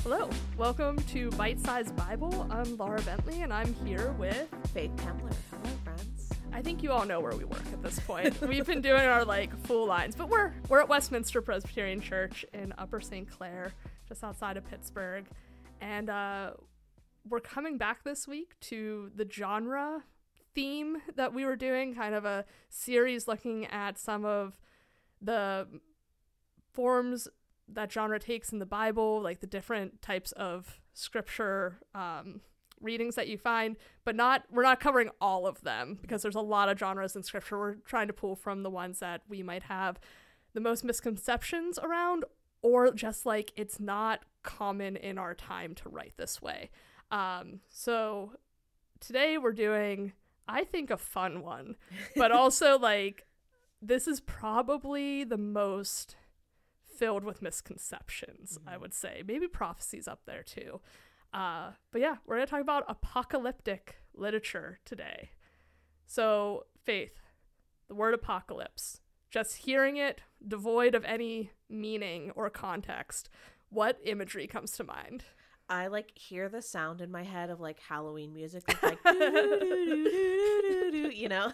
Hello, welcome to Bite Size Bible. I'm Laura Bentley, and I'm here with Faith Kemler. Hello, friends. I think you all know where we work at this point. We've been doing our full lines, but we're at Westminster Presbyterian Church in Upper St. Clair, just outside of Pittsburgh, and we're coming back this week to the genre theme that we were doing, kind of a series looking at some of the forms that genre takes in the Bible, like the different types of scripture readings that you find, but we're not covering all of them because there's a lot of genres in scripture. We're trying to pull from the ones that we might have the most misconceptions around, or just it's not common in our time to write this way. So today we're doing, I think, a fun one, but also this is probably the most filled with misconceptions, I would say. Maybe prophecy's up there too. But yeah, we're going to talk about apocalyptic literature today. So, Faith, the word apocalypse, just hearing it, devoid of any meaning or context, what imagery comes to mind? I hear the sound in my head of Halloween music. It's doo-doo-doo-doo-doo-doo, you know?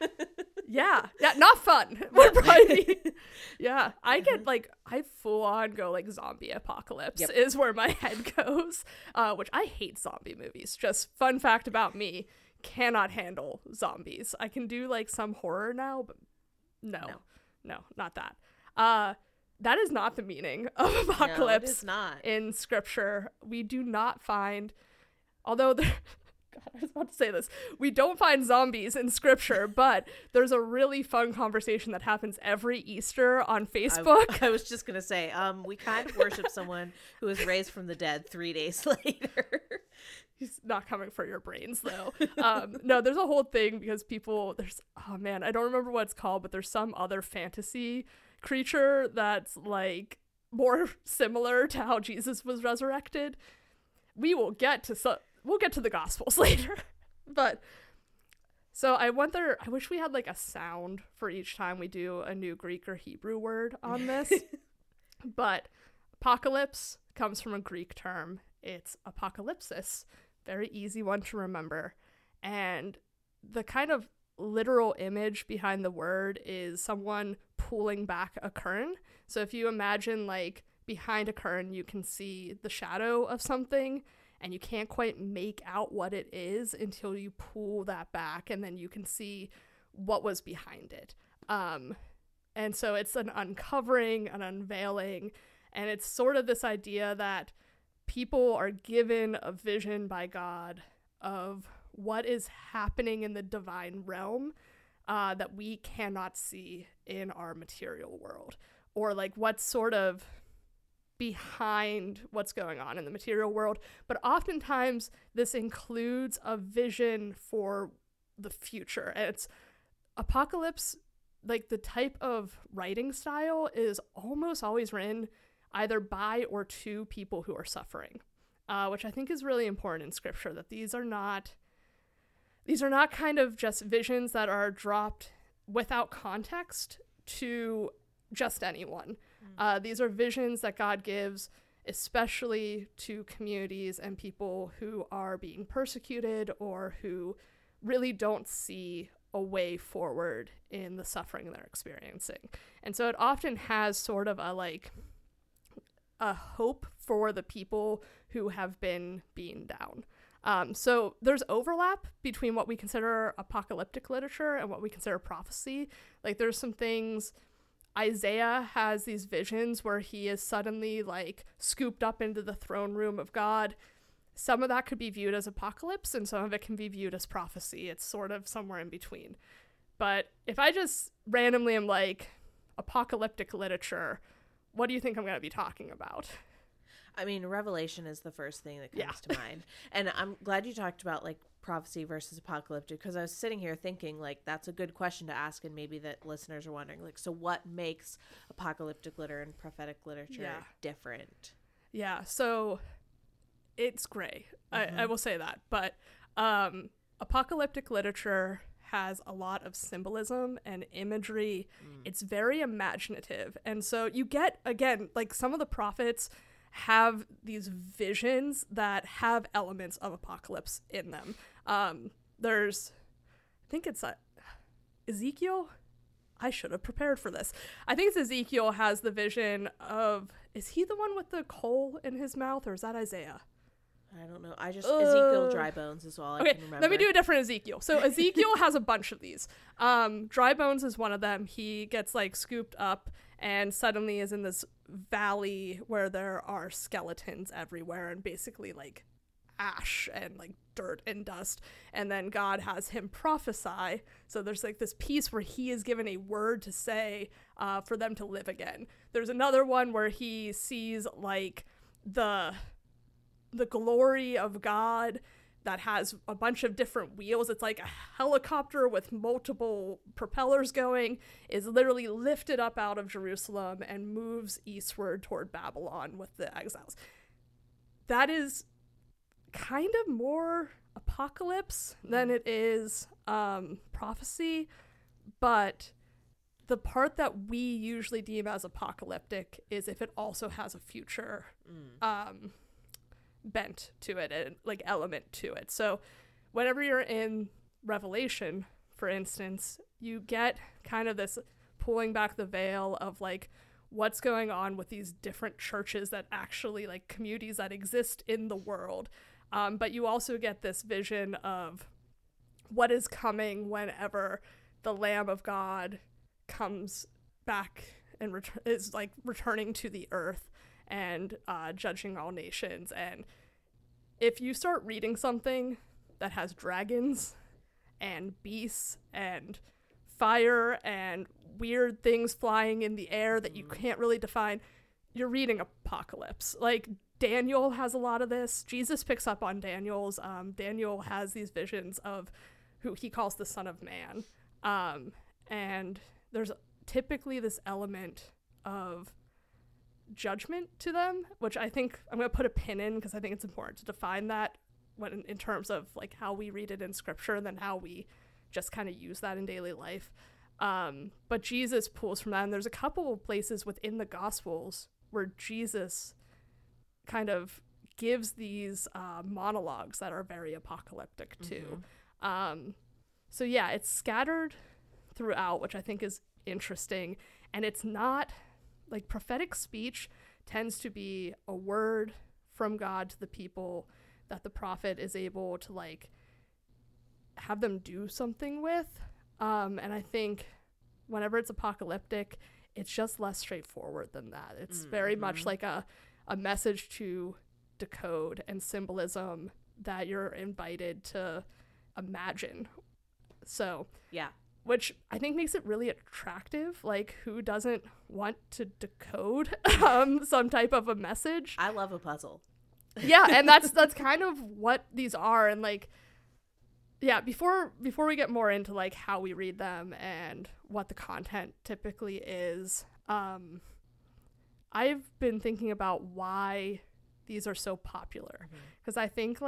Yeah, not fun. Would probably be, yeah, I get I full on go zombie apocalypse is where my head goes, which I hate zombie movies. Just fun fact about me, cannot handle zombies. I can do some horror now, but no, not that. That is not the meaning of apocalypse. No, it is not. In scripture. We do not find, although God, I was about to say this. We don't find zombies in scripture, but there's a really fun conversation that happens every Easter on Facebook. I was just going to say, we kind of worship someone who was raised from the dead 3 days later. He's not coming for your brains, though. No, there's a whole thing because oh man, I don't remember what it's called, but there's some other fantasy creature that's more similar to how Jesus was resurrected. We'll get to the Gospels later. But so I wish we had a sound for each time we do a new Greek or Hebrew word on this. But apocalypse comes from a Greek term. It's apocalypsis. Very easy one to remember. And the kind of literal image behind the word is someone pulling back a curtain. So if you imagine behind a curtain, you can see the shadow of something, and you can't quite make out what it is until you pull that back, and then you can see what was behind it. And so it's an uncovering, an unveiling, and it's sort of this idea that people are given a vision by God of what is happening in the divine realm that we cannot see in our material world, or what's sort of behind what's going on in the material world. But oftentimes this includes a vision for the future. And it's apocalypse, the type of writing style is almost always written either by or to people who are suffering, which I think is really important in scripture, that these are not kind of just visions that are dropped without context to just anyone. These are visions that God gives especially to communities and people who are being persecuted or who really don't see a way forward in the suffering they're experiencing. And so it often has sort of a hope for the people who have been beaten down. So there's overlap between what we consider apocalyptic literature and what we consider prophecy. There's some things. Isaiah has these visions where he is suddenly scooped up into the throne room of God. Some of that could be viewed as apocalypse, and some of it can be viewed as prophecy. It's sort of somewhere in between. But if I just randomly am apocalyptic literature, what do you think I'm going to be talking about? I mean, Revelation is the first thing that comes to mind. And I'm glad you talked about prophecy versus apocalyptic, because I was sitting here thinking that's a good question to ask, and maybe that listeners are wondering so what makes apocalyptic literature and prophetic literature different? Yeah, so it's gray. I will say that. But apocalyptic literature has a lot of symbolism and imagery. It's very imaginative. And so you get, again, some of the prophets have these visions that have elements of apocalypse in them. There's, I think it's Ezekiel. I should have prepared for this. I think it's Ezekiel has the vision of, is he the one with the coal in his mouth, or is that Isaiah? I don't know. Ezekiel dry bones is all I can remember. Let me do a different Ezekiel. So Ezekiel has a bunch of these. Dry bones is one of them. He gets like scooped up and suddenly is in this valley where there are skeletons everywhere and basically like ash and like dirt and dust. And then God has him prophesy. So there's like this piece where he is given a word to say for them to live again. There's another one where he sees like the glory of God that has a bunch of different wheels. It's like a helicopter with multiple propellers going, is literally lifted up out of Jerusalem and moves eastward toward Babylon with the exiles. That is kind of more apocalypse than it is prophecy, but the part that we usually deem as apocalyptic is if it also has a future bent to it and like element to it. So whenever you're in Revelation, for instance, you get kind of this pulling back the veil of like what's going on with these different churches that actually like communities that exist in the world. But you also get this vision of what is coming whenever the Lamb of God comes back and is like returning to the earth and judging all nations. And if you start reading something that has dragons and beasts and fire and weird things flying in the air that you can't really define, you're reading apocalypse. Like Daniel has a lot of this. Jesus picks up on Daniel's. Daniel has these visions of who he calls the Son of Man. And there's typically this element of judgment to them, which I think I'm going to put a pin in because I think it's important to define that when in terms of like how we read it in scripture and then how we just kind of use that in daily life. But Jesus pulls from that. And there's a couple of places within the Gospels where Jesus kind of gives these monologues that are very apocalyptic too. So yeah, it's scattered throughout, which I think is interesting. And it's not like prophetic speech tends to be a word from God to the people that the prophet is able to like have them do something with. And I think whenever it's apocalyptic, it's just less straightforward than that. It's very much like a message to decode and symbolism that you're invited to imagine. So yeah, which I think makes it really attractive. Like, who doesn't want to decode some type of a message? I love a puzzle. Yeah, and that's kind of what these are. And like, yeah, before we get more into like how we read them and what the content typically is, I've been thinking about why these are so popular. Because I think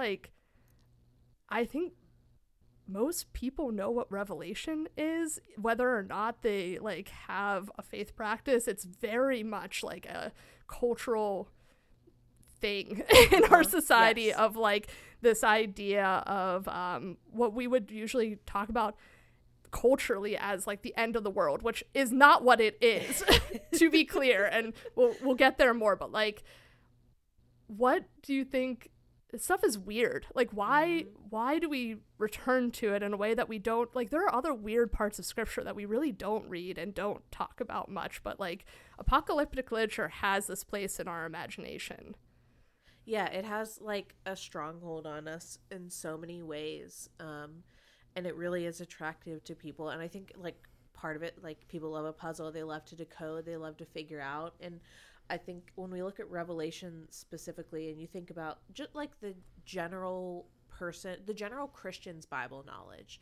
most people know what Revelation is, whether or not they like have a faith practice. It's very much like a cultural thing in our society of like this idea of what we would usually talk about culturally as like the end of the world, which is not what it is, to be clear. And we'll get there more, but like, what do you think? This stuff is weird. Like, why do we return to it in a way that we don't, like, there are other weird parts of scripture that we really don't read and don't talk about much, but like apocalyptic literature has this place in our imagination. Yeah, it has like a stronghold on us in so many ways. And it really is attractive to people. And I think like part of it, like people love a puzzle, they love to decode, they love to figure out. And I think when we look at Revelation specifically and you think about just like the general Christian's Bible knowledge,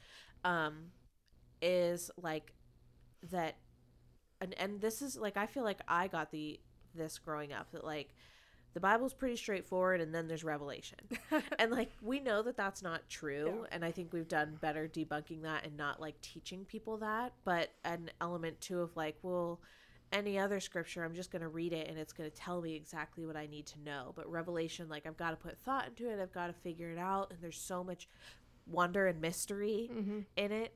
is like that. And this is like, I feel like I got this growing up, that like the Bible's pretty straightforward and then there's Revelation. And like, we know that that's not true. Yeah. And I think we've done better debunking that and not like teaching people that, but an element too of like, well, any other scripture, I'm just going to read it and it's going to tell me exactly what I need to know. But Revelation, like, I've got to put thought into it. I've got to figure it out. And there's so much wonder and mystery in it,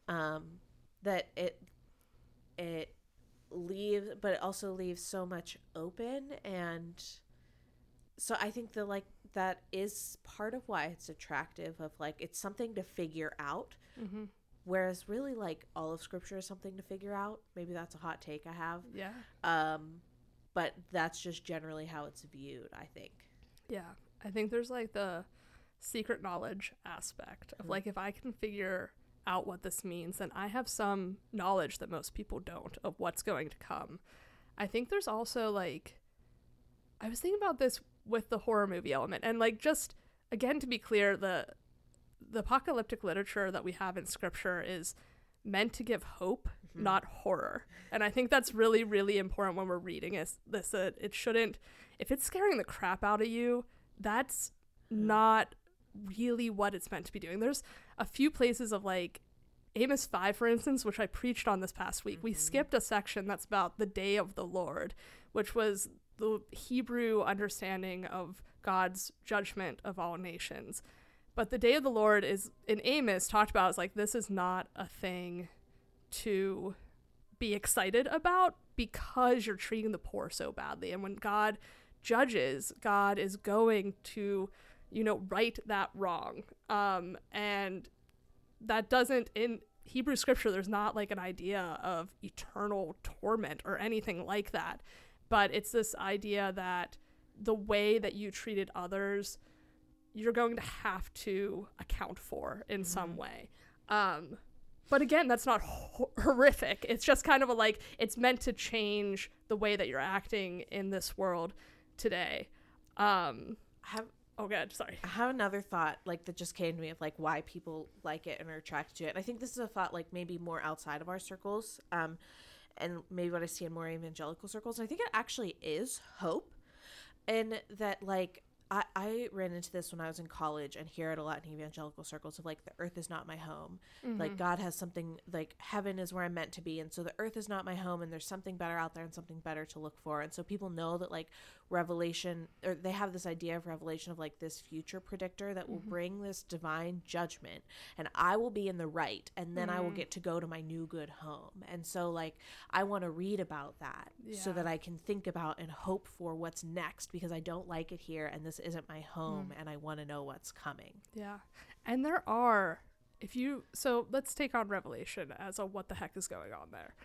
that it leaves, but it also leaves so much open. And so I think that, like, that is part of why it's attractive, of like, it's something to figure out. Whereas really, like, all of scripture is something to figure out. Maybe that's a hot take I have. Yeah. But that's just generally how it's viewed, I think. Yeah. I think there's like the secret knowledge aspect of like, if I can figure out what this means, then I have some knowledge that most people don't of what's going to come. I think there's also like, I was thinking about this with the horror movie element, and like, just again, to be clear, the apocalyptic literature that we have in scripture is meant to give hope, not horror. And I think that's really, really important when we're reading this. It shouldn't, if it's scaring the crap out of you, that's not really what it's meant to be doing. There's a few places of like Amos 5, for instance, which I preached on this past week. We skipped a section that's about the day of the Lord, which was the Hebrew understanding of God's judgment of all nations. But the day of the Lord is, in Amos, talked about as like, this is not a thing to be excited about because you're treating the poor so badly. And when God judges, God is going to, right that wrong. And that doesn't, in Hebrew scripture, there's not like an idea of eternal torment or anything like that. But it's this idea that the way that you treated others, you're going to have to account for in some way. But again, that's not horrific. It's just kind of a, like, it's meant to change the way that you're acting in this world today. Oh god, sorry. I have another thought, like, that just came to me of like why people like it and are attracted to it. And I think this is a thought like maybe more outside of our circles, and maybe what I see in more evangelical circles. And I think it actually is hope, and that like I ran into this when I was in college and hear it a lot in evangelical circles of like, the earth is not my home. Like, God has something, like, heaven is where I'm meant to be. And so the earth is not my home, and there's something better out there and something better to look for. And so people know that, like, Revelation, or they have this idea of Revelation of like this future predictor that will bring this divine judgment, and I will be in the right, and then I will get to go to my new good home. And so like, I want to read about that so that I can think about and hope for what's next, because I don't like it here and this isn't my home, and I want to know what's coming. Yeah. And there are, so let's take on Revelation as a what the heck is going on there.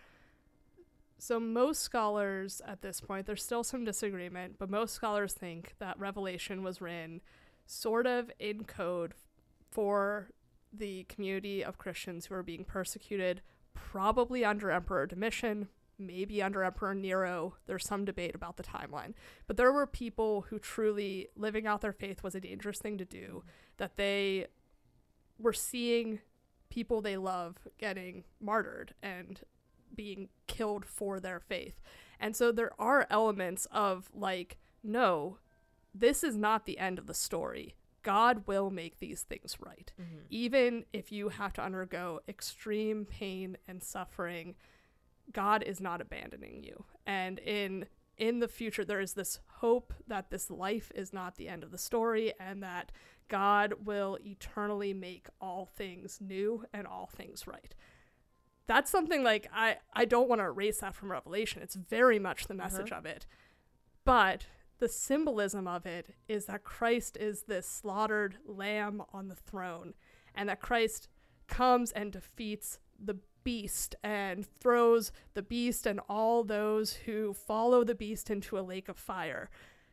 So most scholars at this point, there's still some disagreement, but most scholars think that Revelation was written sort of in code for the community of Christians who are being persecuted, probably under Emperor Domitian, maybe under Emperor Nero. There's some debate about the timeline. But there were people who truly, living out their faith was a dangerous thing to do, that they were seeing people they love getting martyred and being killed for their faith. And so there are elements of like, no, this is not the end of the story. God will make these things right. Even if you have to undergo extreme pain and suffering, God is not abandoning you. And in the future, there is this hope that this life is not the end of the story, and that God will eternally make all things new and all things right. That's something like, I don't want to erase that from Revelation. It's very much the message of it. But the symbolism of it is that Christ is this slaughtered lamb on the throne, and that Christ comes and defeats the beast and throws the beast and all those who follow the beast into a lake of fire.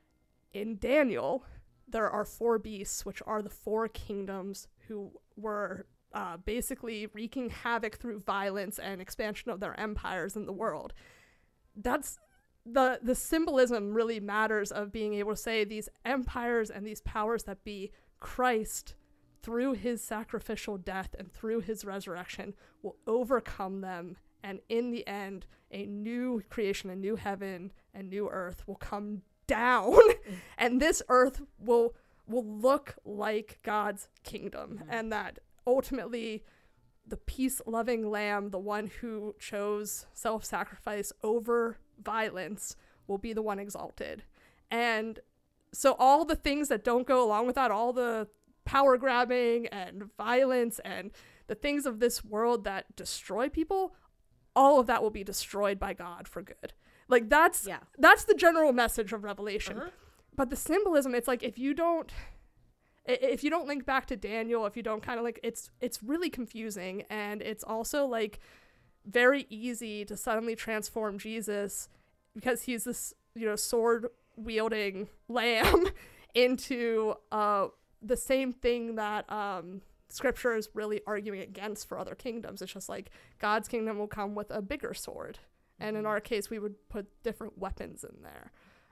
In Daniel, there are 4 beasts, which are the 4 kingdoms who were basically wreaking havoc through violence and expansion of their empires in the world. That's the symbolism really matters of being able to say these empires and these powers that be, Christ, through his sacrificial death and through his resurrection, will overcome them. And in the end, a new creation, a new heaven, and new earth will come down. And this earth will look like God's kingdom. And that ultimately the peace-loving lamb, the one who chose self-sacrifice over violence will be the one exalted. And so all the things that don't go along with that, all the power grabbing and violence and the things of this world that destroy people, all of that will be destroyed by God for good. Like that's the general message of Revelation. But the symbolism, it's like if you don't link back to Daniel, if you don't kind of like, it's really confusing. And it's also like very easy to suddenly transform Jesus, because he's this, sword wielding lamb, into the same thing that scripture is really arguing against for other kingdoms. It's just like God's kingdom will come with a bigger sword. And in our case, we would put different weapons in there.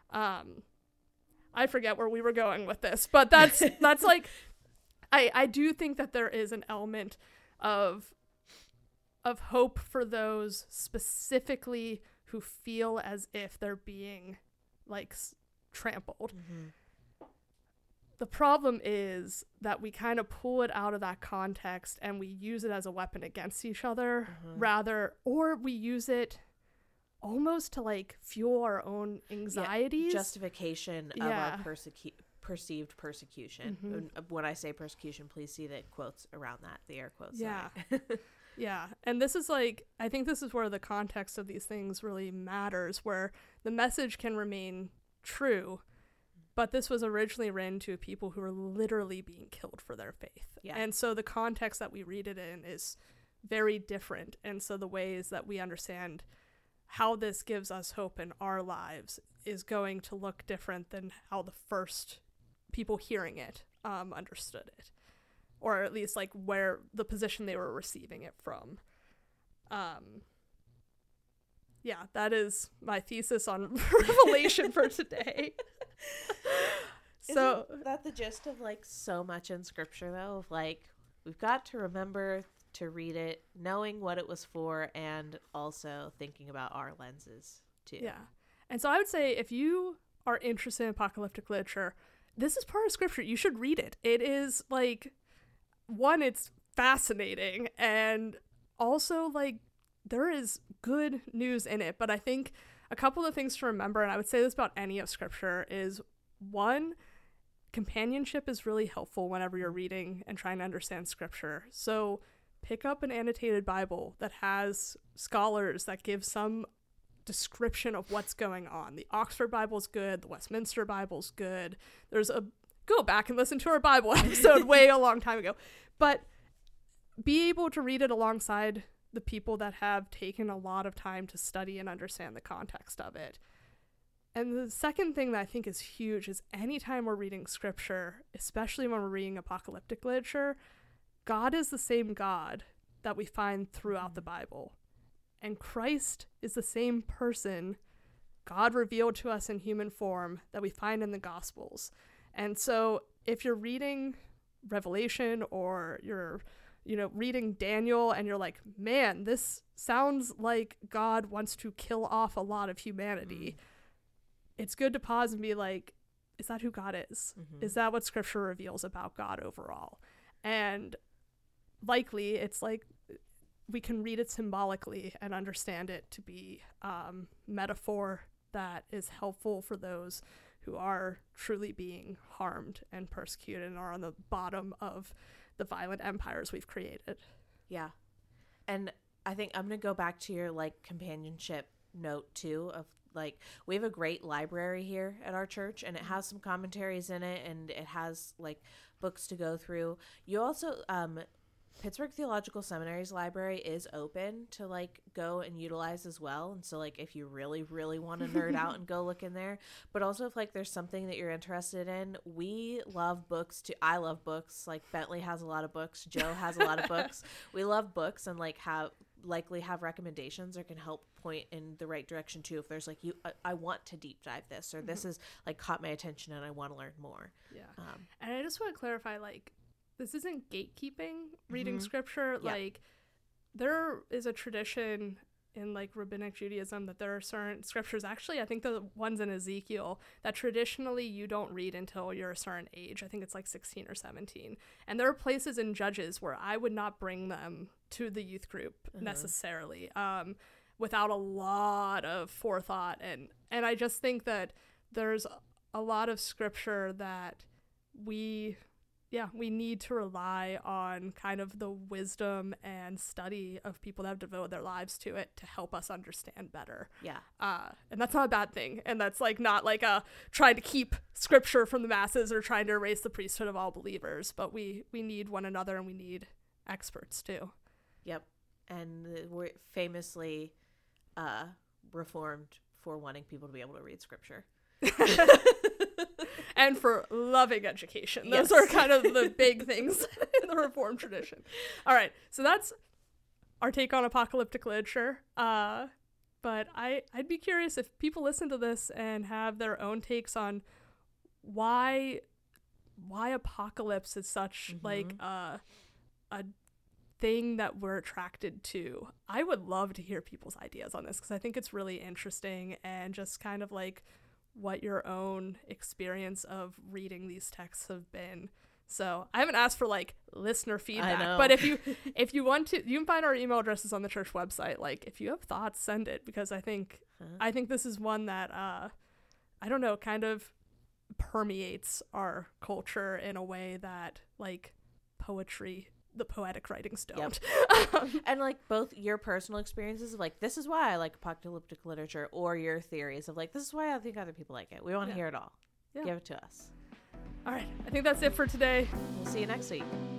I forget where we were going with this, but that's like, I do think that there is an element of hope for those specifically who feel as if they're being like trampled. The problem is that we kind of pull it out of that context and we use it as a weapon against each other or we use it almost to like fuel our own anxieties. Justification of our perceived persecution. When I say persecution, please see the quotes around that, the air quotes. Yeah. And this is like, I think this is where the context of these things really matters, where the message can remain true, but this was originally written to people who were literally being killed for their faith. And so the context that we read it in is very different. And so the ways that we understand how this gives us hope in our lives is going to look different than how the first people hearing it understood it, or at least like where the position they were receiving it from. That is my thesis on Revelation for today. So isn't that the gist of like so much in scripture though, of like we've got to remember to read it knowing what it was for, and also thinking about our lenses too. And so I would say if you are interested in apocalyptic literature, this is part of scripture. You should read it. It is like, one, it's fascinating, and also like there is good news in it. But I think a couple of things to remember, and I would say this about any of scripture, is one, companionship is really helpful whenever you're reading and trying to understand scripture. So pick up an annotated Bible that has scholars that give some description of what's going on. The Oxford Bible's good. The Westminster Bible's good. Go back and listen to our Bible episode way a long time ago. But be able to read it alongside the people that have taken a lot of time to study and understand the context of it. And the second thing that I think is huge is anytime we're reading scripture, especially when we're reading apocalyptic literature, God is the same God that we find throughout the Bible. And Christ is the same person, God revealed to us in human form, that we find in the Gospels. And so if you're reading Revelation or you're, reading Daniel and you're like, man, this sounds like God wants to kill off a lot of humanity, it's good to pause and be like, is that who God is? Is that what scripture reveals about God overall? And likely it's like we can read it symbolically and understand it to be metaphor that is helpful for those who are truly being harmed and persecuted and are on the bottom of the violent empires we've created. Yeah. And I think I'm going to go back to your like companionship note too, of like, we have a great library here at our church, and it has some commentaries in it, and it has like books to go through. You also, Pittsburgh Theological Seminary's library is open to like go and utilize as well. And so like if you really, really want to nerd out and go look in there, but also if like there's something that you're interested in, we love books too. I love books. Like Bentley has a lot of books. Joe has a lot of books. We love books and like likely have recommendations or can help point in the right direction too. If there's like, I want to deep dive this, or this is like caught my attention and I want to learn more. Yeah. And I just want to clarify, like, this isn't gatekeeping reading scripture. Yeah. Like, there is a tradition in like rabbinic Judaism that there are certain scriptures, actually I think the ones in Ezekiel, that traditionally you don't read until you're a certain age. I think it's like 16 or 17. And there are places in Judges where I would not bring them to the youth group necessarily. without a lot of forethought. And I just think that there's a lot of scripture that we need to rely on kind of the wisdom and study of people that have devoted their lives to it to help us understand better. Yeah. And that's not a bad thing. And that's like not like trying to keep scripture from the masses or trying to erase the priesthood of all believers, but we need one another and we need experts too. Yep. And we're famously reformed for wanting people to be able to read scripture. And for loving education. Those Yes. are kind of the big things in the Reformed tradition. All right, so that's our take on apocalyptic literature. But I'd be curious if people listen to this and have their own takes on why apocalypse is such like a thing that we're attracted to. I would love to hear people's ideas on this because I think it's really interesting and just kind of like what your own experience of reading these texts have been. So I haven't asked for like listener feedback, but if you want to, you can find our email addresses on the church website. Like if you have thoughts, send it, because I think this is one that I don't know, kind of permeates our culture in a way that like poetry, the poetic writings don't. Yep. And like both your personal experiences of like, this is why I like apocalyptic literature, or your theories of like, this is why I think other people like it. We want to hear it all. Give it to us. All right. I think that's it for today. We'll see you next week.